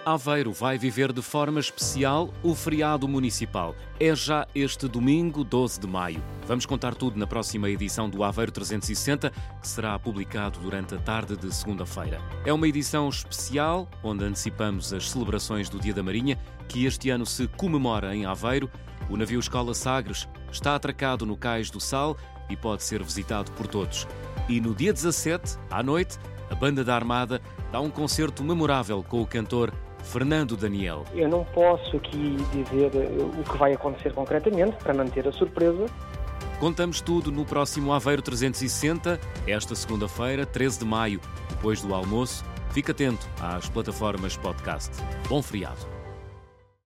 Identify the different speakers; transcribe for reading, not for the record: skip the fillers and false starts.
Speaker 1: Aveiro vai viver de forma especial o feriado municipal. É já este domingo, 12 de maio. Vamos contar tudo na próxima edição do Aveiro 360, que será publicado durante a tarde de segunda-feira. É uma edição especial, onde antecipamos as celebrações do Dia da Marinha, que este ano se comemora em Aveiro. O navio Escola Sagres está atracado no Cais do Sal e pode ser visitado por todos. E no dia 17, à noite, a Banda da Armada dá um concerto memorável com o cantor Fernando Daniel.
Speaker 2: Eu não posso aqui dizer o que vai acontecer concretamente, para manter a surpresa.
Speaker 1: Contamos tudo no próximo Aveiro 360, esta segunda-feira, 13 de maio, depois do almoço. Fique atento às plataformas podcast. Bom feriado.